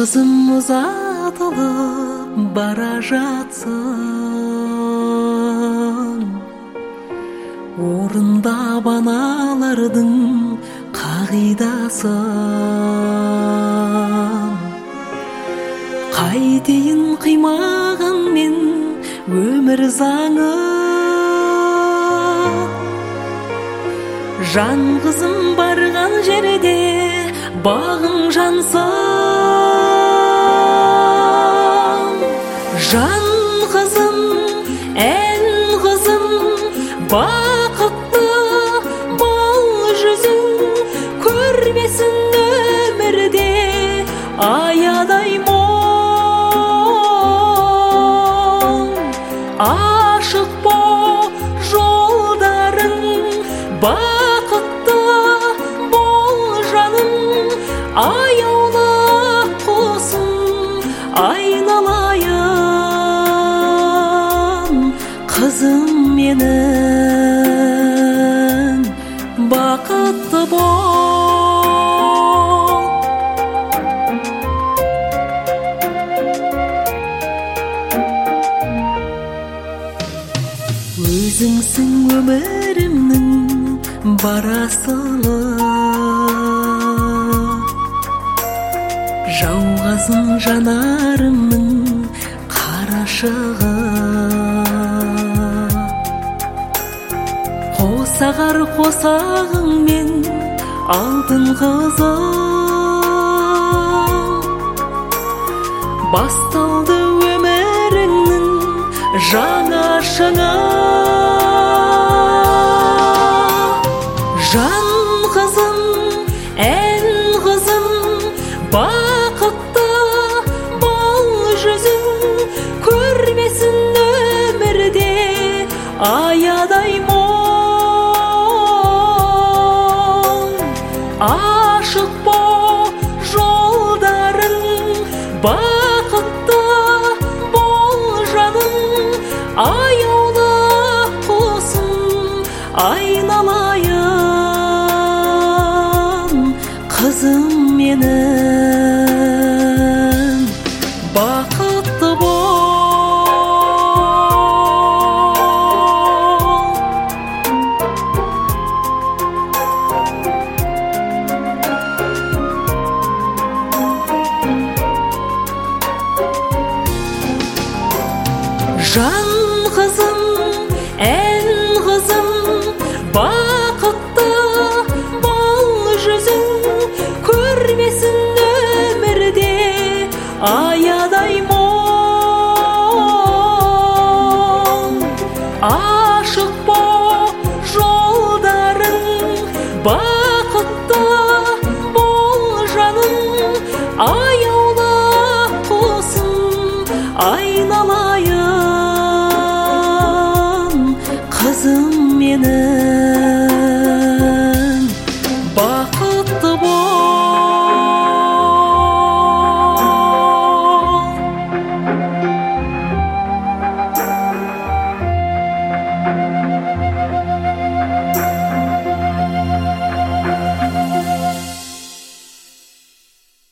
Kızım uzatılıp bara jatsın, orunda banalardın kagidasın. Kaydeyin kıymağın men ömür zаңы, жан kızım барған жерде бағың жансın. Жан kızım, en kızım, бақытты бол жүзің, көрмесін өмірде аядай мұң. Ашық бол жолдарың, бақытты бол жаным, аяулық қосын айналайын. Қызым менің бақытты бол. Өзіңсің өмірімнің барасылы, жауғасын жанарымның қарашығы. Қосағар қосағыңмен алтын қызым, басталды өміріңнің жаңа шыңы. Жан kızım, en kızım, bақытты бол жүзің, көрмесін өмірде аядай мұң. Ашық бол жолдарың, бақытты бол жаным, аяулық қосын айналайын. Қызым менің бақытты бол. Жан kızım, en kızım, bақытты бол жүзің, көрмесін өмірде аядай мұң. Ашық бол жолдарың, бақытты бол жаным, аяулық қосын айналайын. Қызым менің бақытты